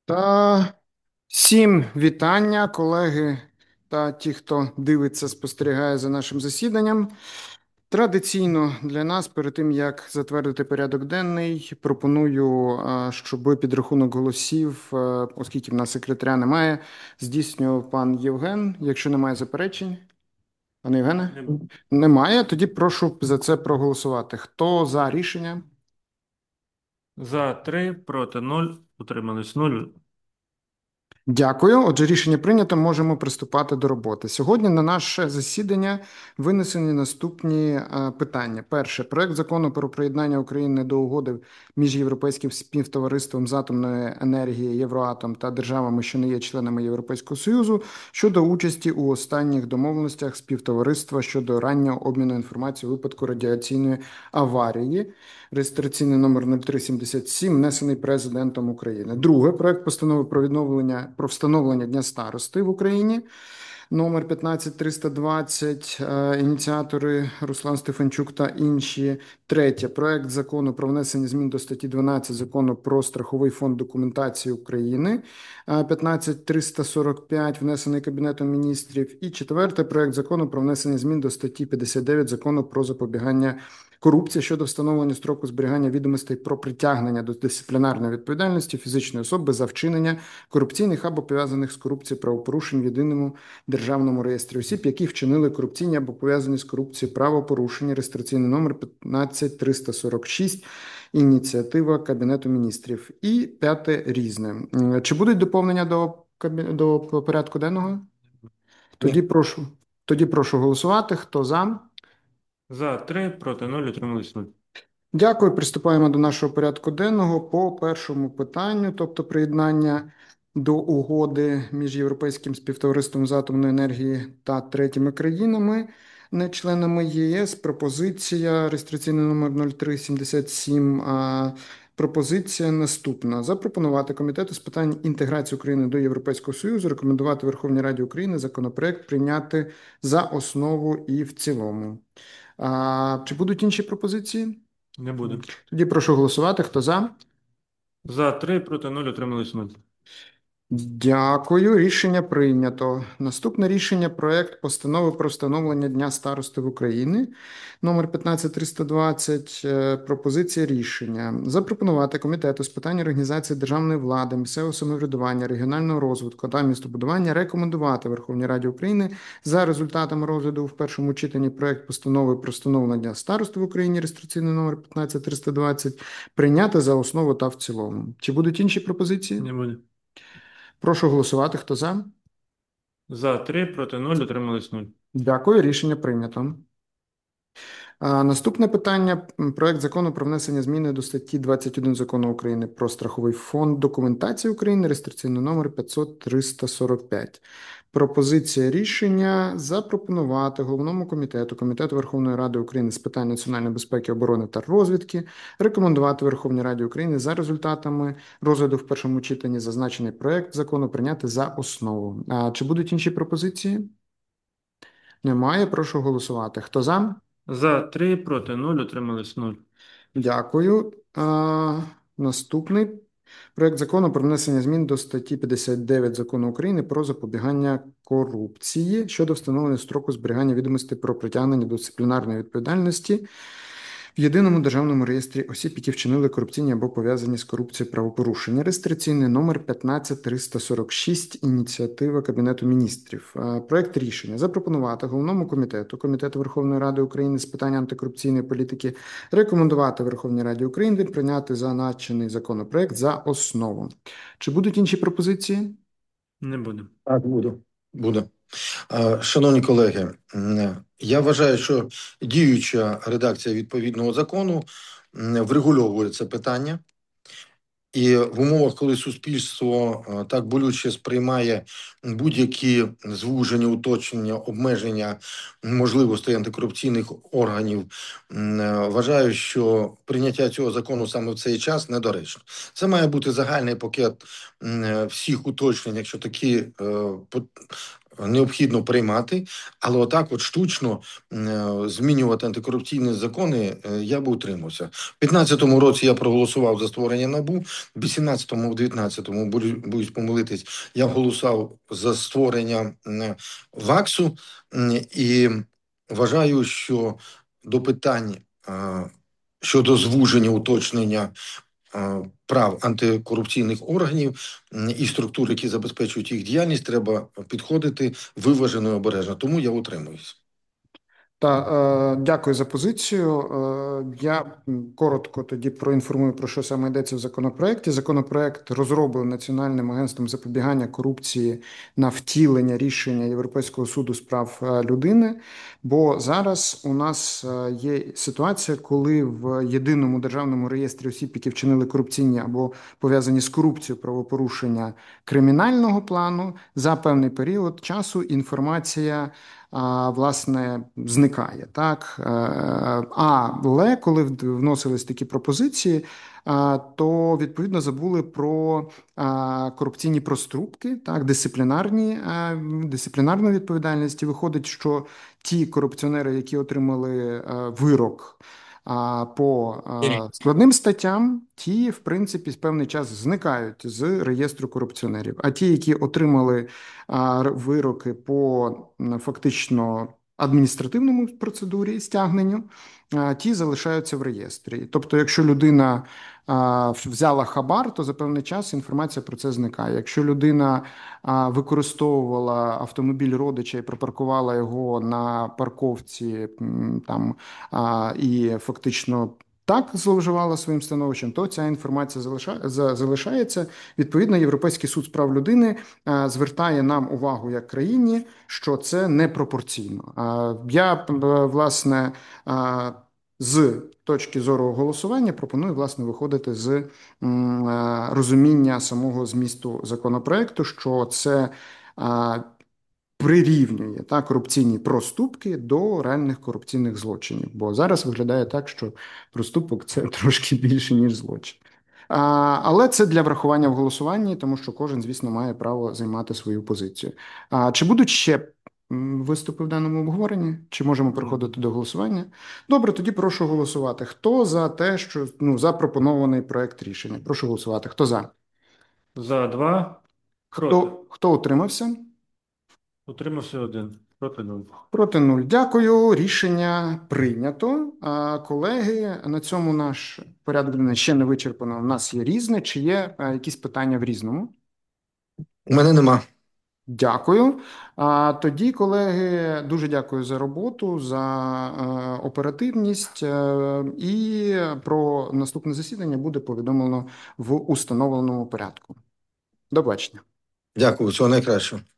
Та всім вітання, колеги та ті, хто дивиться, спостерігає за нашим засіданням. Традиційно для нас, перед тим як затвердити порядок денний, пропоную, щоб підрахунок голосів, оскільки в нас секретаря немає, здійснював пан Євген. Якщо немає заперечень, пане Євгене? Немає. Тоді прошу за це проголосувати. Хто за рішення? За 3, проти 0, утримались 0. Дякую. Отже, рішення прийнято. Можемо приступати до роботи. Сьогодні на наше засідання винесені наступні питання. Перше, проект закону про приєднання України до угоди між Європейським співтовариством з атомної енергії Євроатом та державами, що не є членами Європейського Союзу, щодо участі у останніх домовленостях співтовариства щодо раннього обміну інформацією у випадку радіаційної аварії. Реєстраційний номер 0377, внесений президентом України. Друге, проект постанови про встановлення Дня старости в Україні. Номер 15320, ініціатори Руслан Стефанчук та інші. Третє, проект закону про внесення змін до статті 12 закону про страховий фонд документації України. 15345, внесений Кабінетом міністрів. І четверте, проект закону про внесення змін до статті 59 закону про запобігання корупції щодо встановлення строку зберігання відомостей про притягнення до дисциплінарної відповідальності фізичної особи за вчинення корупційних або пов'язаних з корупцією правопорушень в єдиному державному реєстрі осіб, які вчинили корупційні або пов'язані з корупцією правопорушення, реєстраційний номер 15346, ініціатива Кабінету міністрів. І п'яте різне. Чи будуть доповнення до порядку денного? Ні. Тоді прошу голосувати. Хто за? За 3, проти 0, утримались 0. Дякую. Приступаємо до нашого порядку денного по першому питанню, тобто приєднання до угоди між Європейським співтовариством з атомної енергії та третіми країнами, не членами ЄС. Пропозиція реєстраційний номер 0377. Пропозиція наступна: запропонувати Комітету з питань інтеграції України до Європейського Союзу, рекомендувати Верховній Раді України законопроект прийняти за основу і в цілому. Чи будуть інші пропозиції? Не буде. Тоді прошу голосувати. Хто за? За 3, проти 0, утримались 0. Дякую. Рішення прийнято. Наступне рішення: проект постанови про встановлення Дня старости в Україні. Номер 15320. Пропозиція рішення. Запропонувати Комітету з питань організації державної влади, місцевого самоврядування, регіонального розвитку та містобудування рекомендувати Верховній Раді України за результатами розгляду в першому читанні проект постанови про встановлення Дня старости в Україні, реєстраційний номер 15320, прийняти за основу та в цілому. Чи будуть інші пропозиції? Не буде. Прошу голосувати. Хто за? За 3, проти 0, утримались 0. Дякую. Рішення прийнято. Наступне питання: проект закону про внесення зміни до статті 21 закону України про страховий фонд документації України, реєстраційний номер 50345. Пропозиція рішення: запропонувати головному комітету Верховної Ради України з питань національної безпеки, оборони та розвідки рекомендувати Верховній Раді України за результатами розгляду в першому читанні зазначений проект закону прийняти за основу. Чи будуть інші пропозиції? Немає. Прошу голосувати. Хто за? За 3, проти 0, утримались 0. Дякую. Наступний проект закону про внесення змін до статті 59 закону України про запобігання корупції щодо встановлення строку зберігання відомостей про притягнення до дисциплінарної відповідальності в єдиному державному реєстрі осіб, які вчинили корупційні або пов'язані з корупцією правопорушення. Реєстраційний номер 15346, ініціатива Кабінету міністрів. Проект рішення: запропонувати головному комітету Верховної Ради України з питань антикорупційної політики рекомендувати Верховній Раді України прийняти зазначений законопроект за основу. Чи будуть інші пропозиції? Не буде. Так, буде. Шановні колеги, я вважаю, що діюча редакція відповідного закону врегульовує це питання. І в умовах, коли суспільство так болюче сприймає будь-які звуження, уточнення, обмеження можливостей антикорупційних органів, вважаю, що прийняття цього закону саме в цей час недоречно. Це має бути загальний пакет всіх уточнень, якщо такі необхідно приймати, але отак от штучно змінювати антикорупційні закони я би утримався. В 2015 році я проголосував за створення НАБУ, в 2018-му, в 2019-му, боюсь помилитись, я голосував за створення ВАКСу і вважаю, що до питань щодо звуження, уточнення прав антикорупційних органів і структур, які забезпечують їх діяльність, треба підходити виважено і обережно. Тому я утримуюсь. Дякую за позицію. Я коротко тоді проінформую, про що саме йдеться в законопроекті. Законопроект розроблений Національним агентством запобігання корупції на втілення рішення Європейського суду з прав людини. Бо зараз у нас є ситуація, коли в єдиному державному реєстрі осіб, які вчинили корупційні або пов'язані з корупцією правопорушення кримінального плану, за певний період часу інформація власне зникає. Так? Але коли вносились такі пропозиції, то відповідно забули про корупційні проступки, так, дисциплінарну відповідальність. І виходить, що ті корупціонери, які отримали вирок по складним статтям, ті, в принципі, з певний час зникають з реєстру корупціонерів. А ті, які отримали вироки по фактично адміністративному процедурі стягненню, ті залишаються в реєстрі. Тобто, якщо людина взяла хабар, то за певний час інформація про це зникає. Якщо людина використовувала автомобіль родича і припаркувала його на парковці там і фактично так зловживала своїм становищем, то ця інформація залишається. Відповідно, Європейський суд з прав людини звертає нам увагу як країні, що це непропорційно. Я, власне, з точки зору голосування пропоную, власне, виходити з розуміння самого змісту законопроекту, що це прирівнює корупційні проступки до реальних корупційних злочинів. Бо зараз виглядає так, що проступок – це трошки більше, ніж злочин. Але це для врахування в голосуванні, тому що кожен, звісно, має право займати свою позицію. Чи будуть ще виступи в даному обговоренні? Чи можемо переходити до голосування? Добре, тоді прошу голосувати. Хто за те, що запропонований проект рішення? Прошу голосувати. Хто за? За 2, проти. Хто утримався? Утримався 1, проти 0. Проти 0. Дякую. Рішення прийнято. Колеги, на цьому наш порядок денний ще не вичерпано. У нас є різне. Чи є якісь питання в різному? У мене нема. Дякую. Тоді, колеги, дуже дякую за роботу, за оперативність. І про наступне засідання буде повідомлено в установленому порядку. До побачення. Дякую, всього найкращого.